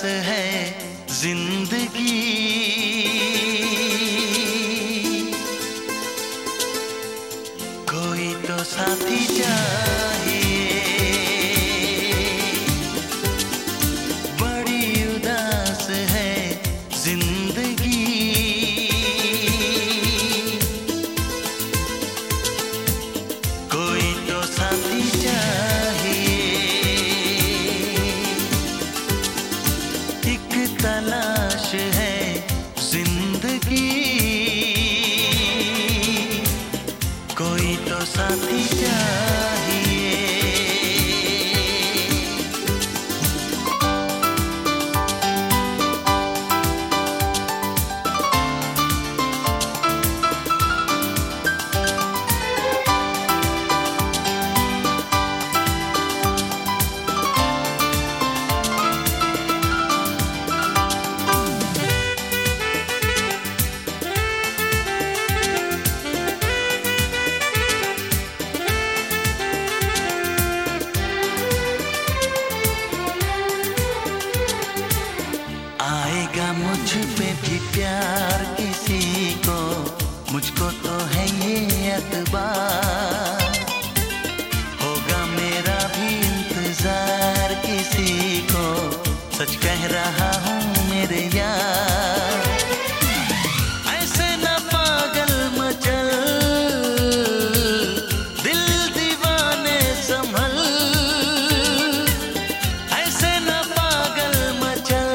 है जिंदगी, कोई तो साथी चाहिए। बड़ी उदास है जिंदगी, कोई तो साथी चाहिए। एक तलाश है जिंदगी, कोई तो साथी चाहिए। आएगा मुझ पे भी प्यार किसी को, मुझको तो है ये एतबार। होगा मेरा भी इंतजार किसी को, सच कह रहा हूँ मेरे यार। ऐसे ना पागल मचल, दिल दीवाने संभल। ऐसे ना पागल मचल,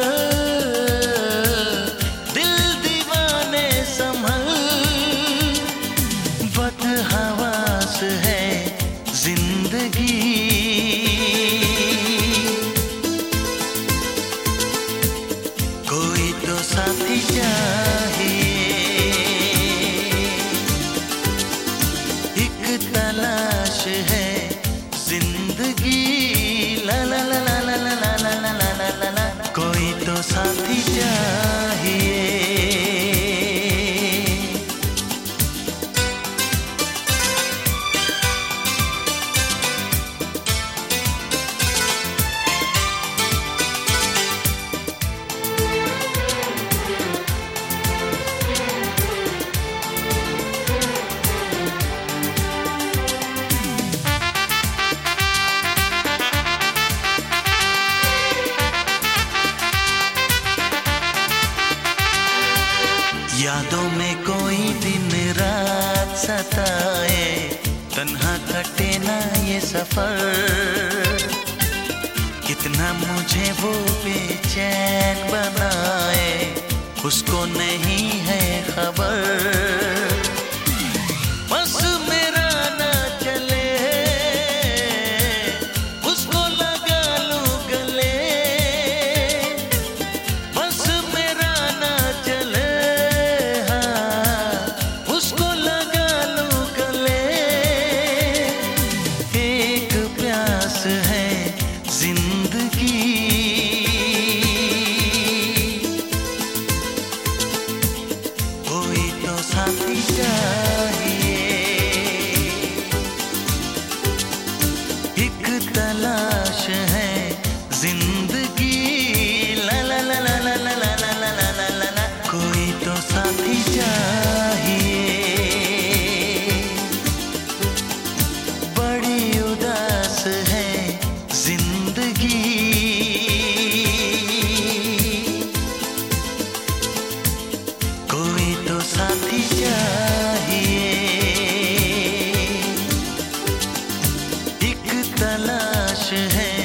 बदहवास है जिंदगी, कोई तो साथी चाहिए। एक तलाश है जिंदगी, ला ला ला ला ला ला ला ला ला ला ला ला, कोई तो साथी चाहिए। यादों में कोई दिन रात सताए, तन्हा कटे ना ये सफर। कितना मुझे वो बेचैन बनाए, उसको नहीं है खबर। बस मेरा ना चले, उसको लगा लूं गले। बस मेरा ना चले, है जिंदगी, कोई तो साथी चाहिए। एक तलाश है जिंदगी, ला ला ला ला ला ला ला ला ला ला ला ला, कोई तो साथी चाहिए। बड़ी उदास है जिंदगी, कोई तो साथी चाहिए। एक तलाश है